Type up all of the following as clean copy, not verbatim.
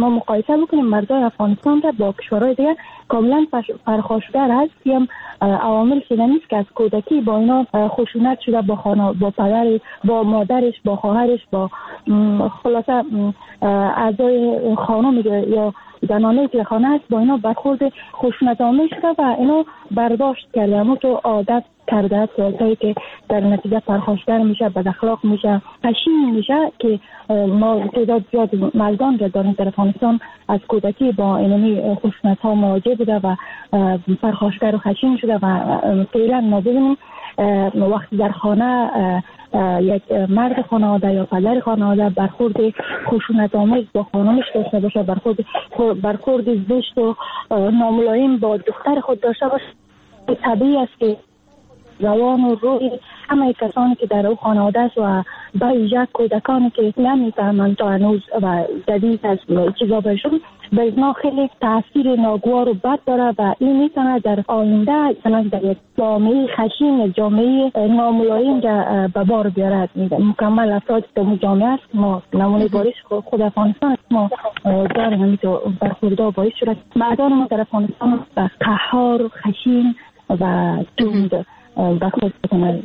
ما مقایسه بکنیم مردای افغانستان را با کشورهای دیگه کاملا پرخاشگر هست. هم عوامل شده نیست که از کودکی با اینا خشونت شده، با با پدرش، با مادرش، با خواهرش، با خلاصه اعضای خانم یا زنانه که خانه است، با اینا برخورد خشونت آمیز شده و اینا برداشت کرده، اما تو عادت کرده است که در نتیجه پرخاشگر میشه، بد اخلاق میشه، خشین میشه که ما تعداد زیاد مردان که داریم در افغانستان از کودکی با اینمی خشونت ها مواجه بوده و پرخاشگر و خشین شده و فعلا ما ببینیم وقتی در خانه یک مرد خانواده یا پدر خانواده برخورد خشونت آمیز با خانمش داشته باشه، برخورد زشت و ناملایم با دختر خود داشته باشه، طبیعی است که روان و روی همه کسانی که در او خانواده است و با ویژه کودکانی که نمیفهمند تا هنوز و جدید از چیزا بهشون به اینا خیلی تاثیر ناگوار و بد داره و این میتونه در آینده مثلا در یک جامعه خشین، جامعه ناملایم به بار بیارد. مکمل افراد در جامعه است ما نمونه بارش خود افغانستان ما داریم همینطور برخوردها باعث شده مردان ما در افغانستان قهار، خشین و تند برخورد کنند.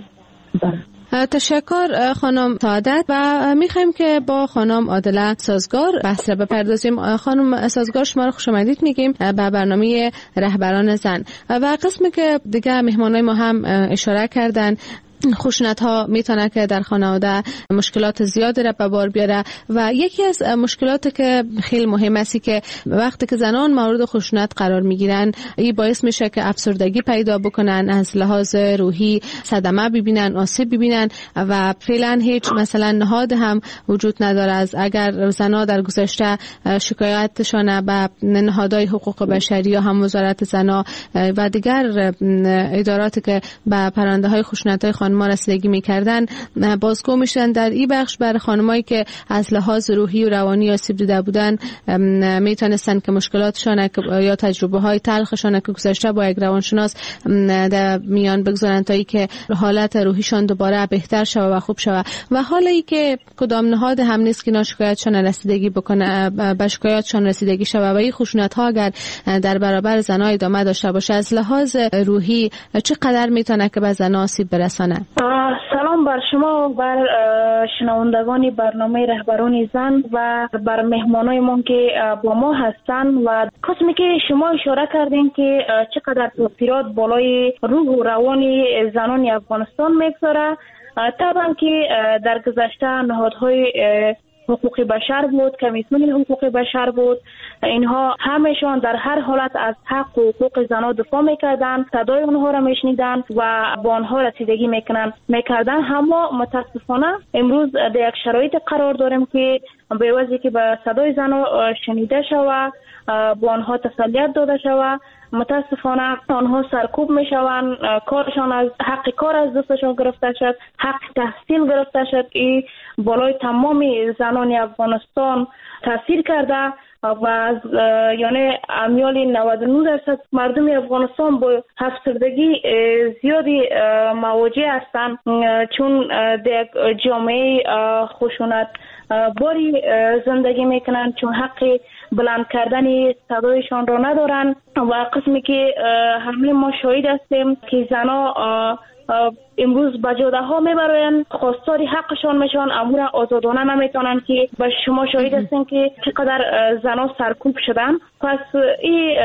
تشکر خانم سعادت و میخوایم که با خانم عادله سازگار بحث را بپردازیم. خانم سازگار شما رو خوش آمدید میگیم به برنامه رهبران زن و قسمی که دیگه مهمانای ما هم اشاره کردن خشونت ها میتونه که در خانواده مشکلات زیادی را به بار بیاره و یکی از مشکلاتی که خیلی مهم است که وقتی که زنان مورد خشونت قرار میگیرن این باعث میشه که افسردگی پیدا بکنن، از لحاظ روحی صدمه ببینن، آسیب ببینن و فعلا هیچ مثلا نهاد هم وجود نداره از اگر زنها در گذشته شکایتشان به نهادهای حقوق بشری یا هم وزارت زنها و دیگر اداراتی که به پرونده های خشونت های خانم‌ها رسیدگی می‌کردن بازگو میشن. در این بخش بر خانمایی که از لحاظ روحی و روانی آسیب دیده بودن میتونستن که مشکلاتشان یا تجربه‌های تلخشان که گذشته با یک روانشناس در میان بگذارن تا اینکه حالت روحیشان دوباره بهتر شود و خوب شود و حالی که کدام نهاد هم نیست که شکایتشان رسیدگی بکنه، به شکایتشان رسیدگی شود و این خشونت‌ها اگر در برابر زن‌ها ادامه داشته باشه از لحاظ روحی چقدر میتونه که به زن‌ها آسیب برسانه؟ سلام بر شما و بر شنوندگان برنامه رهبران زن و بر مهمانای ما که با ما هستن و قسمی که شما اشاره کردین که چقدر تاثیرات بالای روح و روان زنان افغانستان میگذاره. طبعا که در گذشته نهادهای حقوق بشر بود، کمیسیون حقوق بشر بود، اینها همشان در هر حالت از حق و حقوق زنان دفاع میکردن، صدای اونها را میشنیدن و با آنها رسیدگی میکردن. اما متاسفانه امروز در یک شرایط قرار داریم که به وجهی که به صدای زنان شنیده شود، با آنها تسلیت داده شود، متاسفانه آنها سرکوب میشوند، کارشان از حق کار از دستشان گرفته شد، حق تحصیل گرفته شد. این بالای تمام زنان افغانستان تاثیر کرده و یعنی امیال 99% مردم افغانستان با افسردگی زیادی مواجه هستند، چون در جامعه خشونت باری زندگی میکنن، چون حق بلند کردن صدایشان را ندارن و قسمی که همه ما شاهد هستیم که زنا امروز به جاده ها میبرن، خواستار حقشان میشن، امور آزادانه نمیتونن که به شما شاهد هستین که چقدر زنا سرکوب شدن. پس این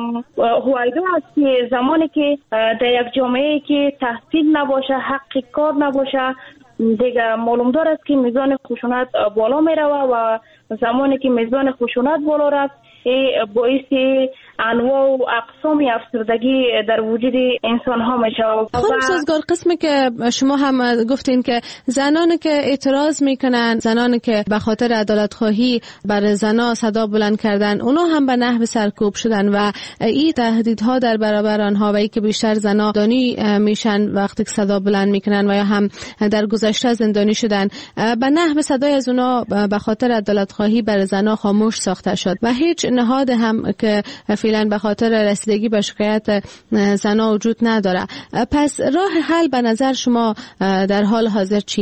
هویدا است که زمانی که در یک جامعه که تحصیل نباشه، حق کار نباشه، دیگه معلوم دارد که میزان خشونت بالا میروه و زمانی که میزان خشونت بالا رفت باعث انواع و اقسام افسردگی در وجود انسان ها میشه. خانم سازگار، قسمی که شما هم گفتین که زنانی که اعتراض میکنن، زنانی که به خاطر عدالت خواهی بر زنا صدا بلند کردن، اونا هم به نحو سرکوب شدن و این تهدیدها در برابر آنها و ای که بیشتر زنا زندانی میشن وقتی که صدا بلند میکنن و یا هم در گذشته زندانی شدن، به نحو صدای از اونا به خاطر عدالت خواهی بر زنا خاموش ساخته شد و هیچ نهاد هم که فعلا به خاطر رسیدگی به شکایت زنا وجود نداره. پس راه حل به نظر شما در حال حاضر چی است؟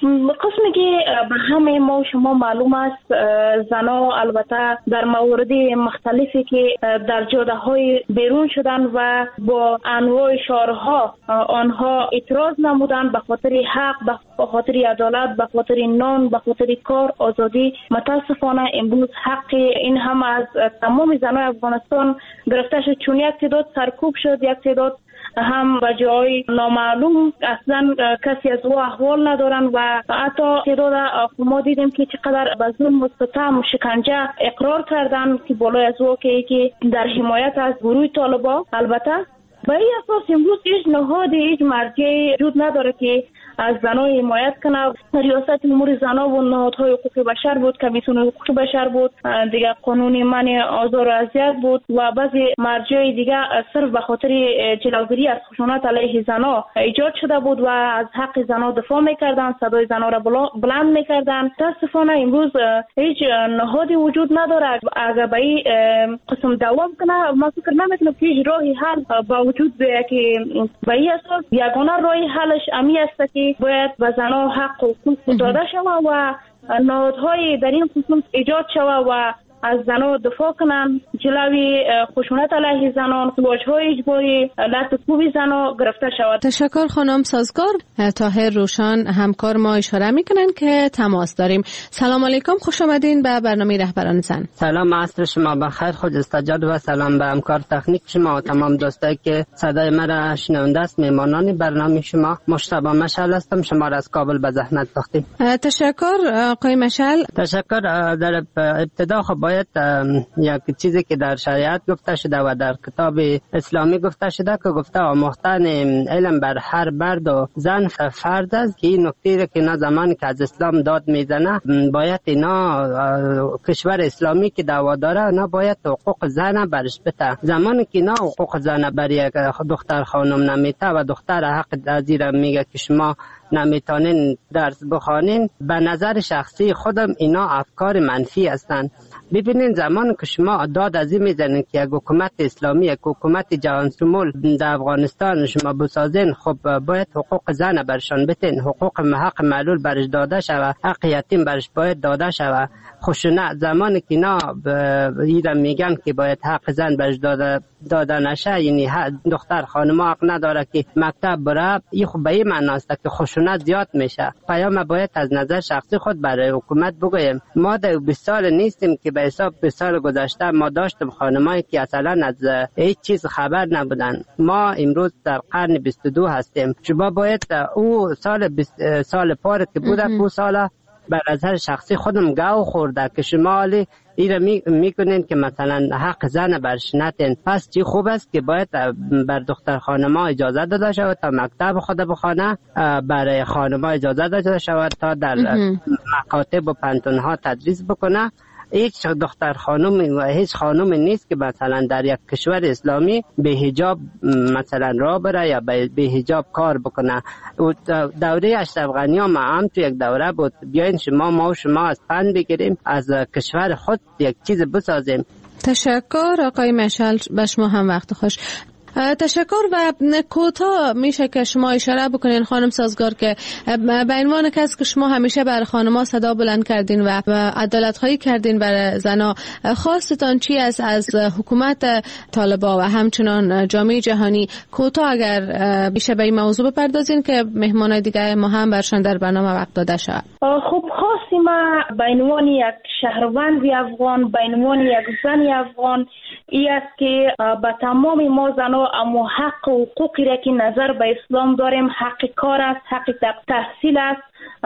قسمی که به همه ما شما معلوم است زنها البته در موارد مختلفی که در جاده های بیرون شدن و با انواع شعارها آنها اعتراض نمودن به خاطر حق، به خاطر عدالت، به خاطر نان، به خاطر کار، آزادی. متاسفانه امروز حق این هم از تمام زنهای افغانستان گرفته شد، چون یک تعداد سرکوب شد، یک تعداد هم به جای نامعلوم اصلا کسی از او احوال ندارن و حتی تعداد ما دیدیم که چقدر به ظلم و ستم شکنجه اقرار کردن که بالای از او که در حمایت از گروه طالبان. البته به این اساس امروز هیچ نهاد، هیچ مرجعی وجود نداره که از زنها حمایت کنه. ریاست امور زنها و نهادهای حقوق بشر بود، کمیسیون حقوق بشر بود، دیگه قانون منع آزار و اذیت بود و بعضی مرجع دیگه صرف به خاطر جلوگیری از خشونت علیه زنها ایجاد شده بود و از حق زنها دفاع میکردن، صدای زنها را بلند میکردن. متاسفانه امروز هیچ نهادی وجود نداره. اگر به این قسم دوام کنه ما فکر نمیکنم که هیچ راهی حل با وجود بیاید که به این اساس یگانه راهی حلش امی است که باید به زنها حق و حقوق داده شود و نهادهای در این خصوص ایجاد شود و از زنها دفاع کنن، جلوی خشونت علیه زنان، واژه‌های اجباری، لطف‌کوب زنها گرفته شود. تشکر خانم سازگار. طاهر روشان همکار ما اشاره میکنن که تماس داریم. سلام علیکم، خوش آمدین به برنامه رهبران زن. سلام، عصر شما بخیر، خجسته جان و سلام به همکار تکنیک شما و تمام دوستایی که صدای مرا شنونده است. میهمانان برنامه شما مجتبی مشعل هستم، شما را از کابل به زحمت ساختیم. تشکر آقای مشعل. تشکر. در ابتدا خب باید یک چیزی که در شریعت گفته شده و در کتاب اسلامی گفته شده که گفته آموختن علم بر هر مرد و زن فرض است، که این نکته که نه زمانی که از اسلام داد میزنه باید اینا کشور اسلامی که دعوا داره نه باید حقوق زن برش بده. زمانی که نه حقوق زن بر یک دختر خانم نمیته و دختر حق زیر میگه که شما نمیتونین درس بخوانین، به نظر شخصی خودم اینا افکار منفی هستند. ببینین زمان که شما داد از این میزنین که یک حکومت اسلامی، یک حکومت جهان شمول در افغانستان شما بسازین، خب باید حقوق زن برشان بتین، حق معلول برش داده شوه، حق یتیم برش باید داده شوه. خشونت زمانی که اینا ایران میگن که باید حق زن برش داده نشه، یعنی دختر خانم حق نداره که مکتب بره، این خب به این معنی است که خشونت زیاد میشه. پیام باید از نظر شخصی خود برای حکومت بگویم. ما در 20 سال نیستیم که به حساب 20 سال گذشته ما داشتیم خانمایی که اصلا از هیچ چیز خبر نبودن. ما امروز در قرن 22 هستیم. شما باید او سال پاره که بوده او سال بر نظر شخصی خودم گاو خورده که شما ایره میکنین که مثلا حق زن برش نتین. پس چی خوب است که باید بر دختر خانما اجازه داده شود تا مکتب خود بخونه، برای خانما اجازه داده شود تا در مکاتب و پانتونها تدریس بکنه. هیچ دختر خانم و هیچ خانم نیست که مثلا در یک کشور اسلامی به حجاب مثلا راه بره یا به حجاب کار بکنه. دوره اشرف غنی ما هم تو یک دوره بود، بیاین ما و شما از پند بگیریم، از کشور خود یک چیز بسازیم. تشکر آقای مشعل، به شما هم وقت خوش. تشکر. و کوتاه میشه که شما اشاره بکنین خانم سازگار که به عنوان کس که شما همیشه بر خانم‌ها صدا بلند کردین و عدالت خواهی کردین بر زنا، خواستتان چی است از حکومت طالبان و همچنان جامعه جهانی؟ کوتاه اگر میشه به این موضوع بپردازین که مهمانای دیگه ما هم برشان در برنامه وقت داده شود. خب خواستیم به عنوان یک شهروند افغان، به عنوان یک زن افغان، ای است که به تمام ما زنها اما حق و حقوقی را که نظر به اسلام داریم، حق کار است، حق تحصیل است،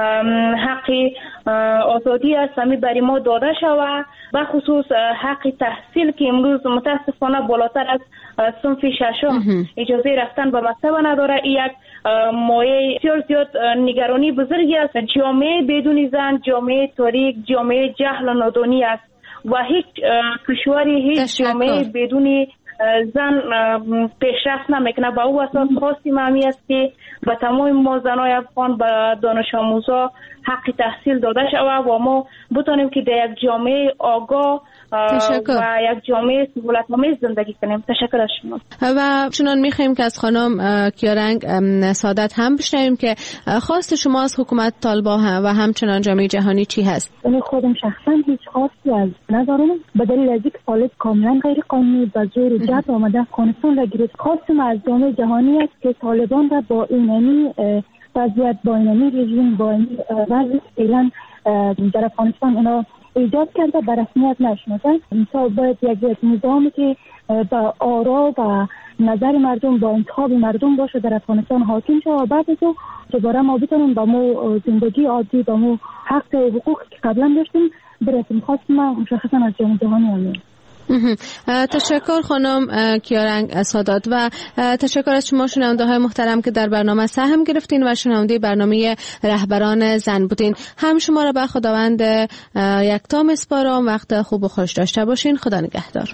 حق آزادی است، همی برای ما داده شود. به خصوص حق تحصیل که امروز متاسفانه بالاتر از صنف ششم اجازه رفتن به مکتب نداره. این یک مایه زیاد نگرانی بزرگی است. جامعه بدون زن جامعه تاریک، جامعه جهل و نادانی است و هیچ کشوری، هیچ جامعه بدون زن پیشرفت نمیکنه. با او اساس خواستیم همی است که به تمام ما زنای افغان، به دانش آموزا حق تحصیل داده شود و ما بتانیم که در یک جامعه آگاه و یک جامعه سهولت‌آمیز زندگی کنیم. تشکر از شما. و چنان می‌خوایم که از خانم کیارنگ سعادت هم بشنویم که خواست شما از حکومت طالبان و همچنان جامعه جهانی چی هست؟ من خودم شخصا هیچ خواستی از ندارم، به دلیل از اینکه طالب کاملا غیر قانونی به زور جبر آمده افغانستان را گرفت. خواستم از جامعه جهانی است که طالبان را با اینمی وضعیت، با اینمی رژیم، با این وضع فعلا در افغانستان اونا ایجاد کرده به رسمیت نشناسن. مثلا باید یک نظامی که با آرا و نظر مردم، با انتخاب مردم باشه در افغانستان حاکم شه و بعد از او دوباره ما بتونیم با مو زندگی عادی، با مو حق و حقوق که قبلا داشتیم برسیم. خواستم مشخصا از جامعه جهانی همین. تشکر خانم کیارنگ سادات و تشکر از شما شنونده های محترم که در برنامه سهم گرفتین و شنونده برنامه رهبران زن بودین. هم شما را به خداوند یکتا میسپارم. وقت خوب و خوش داشته باشین. خدا نگهدار.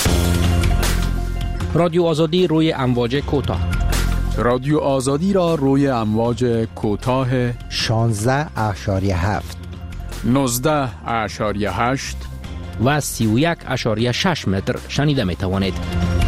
رادیو آزادی روی امواج کوتاه. رادیو آزادی را روی امواج کوتاه 16.7 19.8 و 31.6 متر شنیده می توانید.